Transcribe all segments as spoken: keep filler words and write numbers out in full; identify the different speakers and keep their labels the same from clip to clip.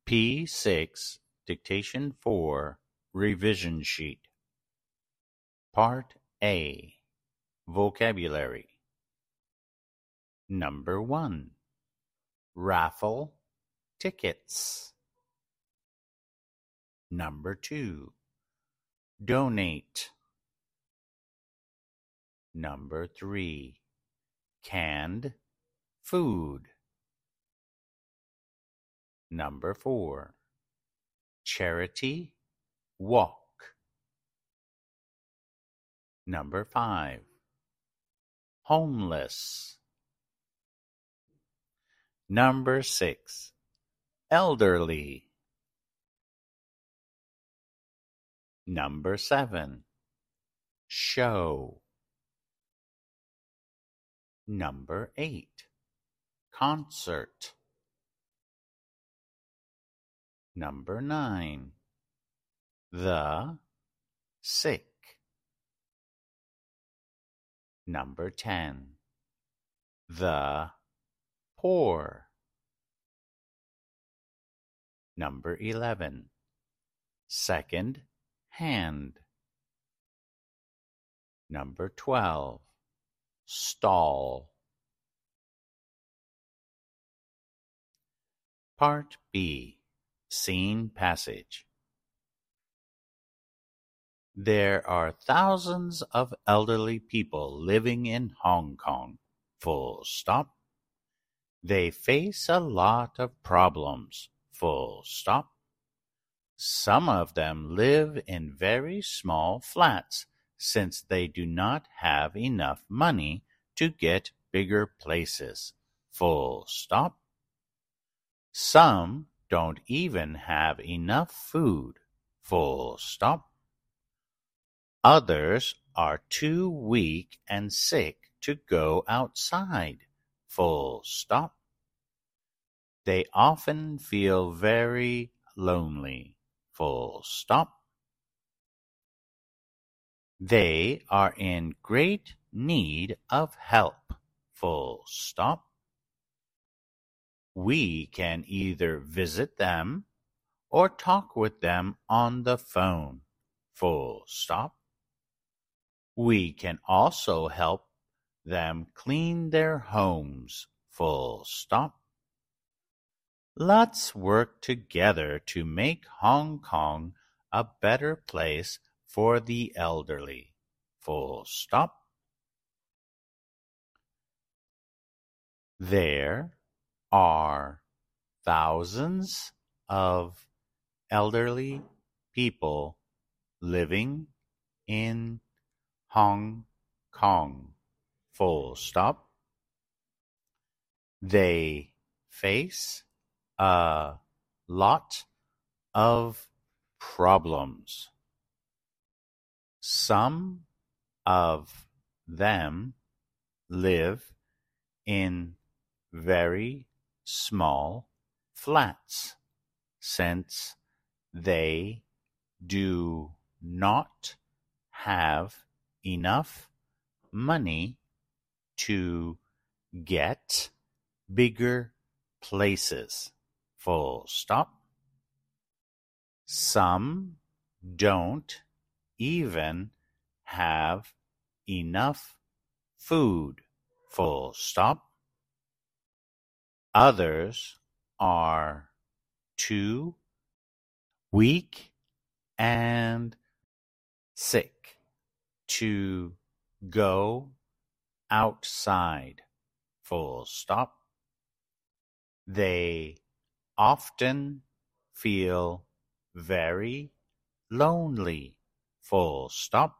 Speaker 1: P six, Dictation four, Revision Sheet. Part A. Vocabulary. Number one. Raffle tickets. Number two. Donate. Number three. Canned food. Number four. Charity walk. Number five. Homeless. Number six. Elderly. Number seven. Show. Number eight. Concert. Number nine. The sick. Number ten. The poor. Number eleven. Second hand. Number twelve. Stall. Part B. Scene passage. There are thousands of elderly people living in Hong Kong. Full stop. They face a lot of problems. Full stop. Some of them live in very small flats since they do not have enough money to get bigger places. Full stop. Some don't even have enough food. Full stop. Others are too weak and sick to go outside. Full stop. They often feel very lonely. Full stop. They are in great need of help. Full stop. We can either visit them or talk with them on the phone. Full stop. We can also help them clean their homes. Full stop. Let's work together to make Hong Kong a better place for the elderly. Full stop. There are thousands of elderly people living in Hong Kong. Full stop. They face a lot of problems. Some of them live in very small flats since they do not have enough money to get bigger places. Full stop. Some don't even have enough food. Full stop. Others are too weak and sick to go outside. Full stop. They often feel very lonely. Full stop.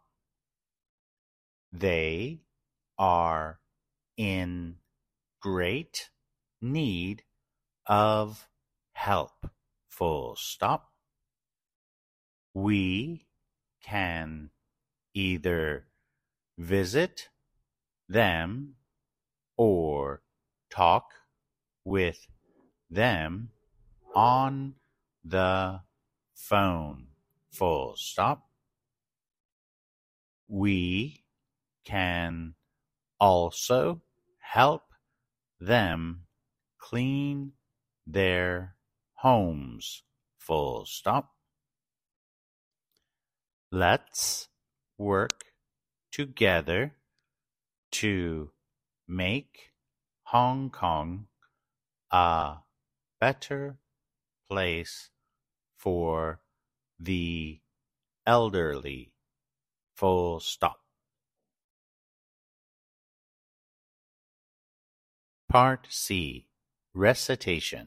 Speaker 1: They are in great need of help. Full stop. We can either visit them or talk with them on the phone. Full stop. We can also help them clean their homes, full stop. Let's work together to make Hong Kong a better place for the elderly, full stop. Part C. Recitation.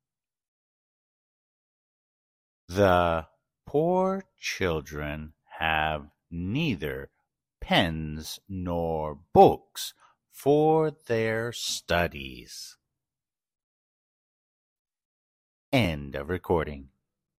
Speaker 1: The poor children have neither pens nor books for their studies. End of recording.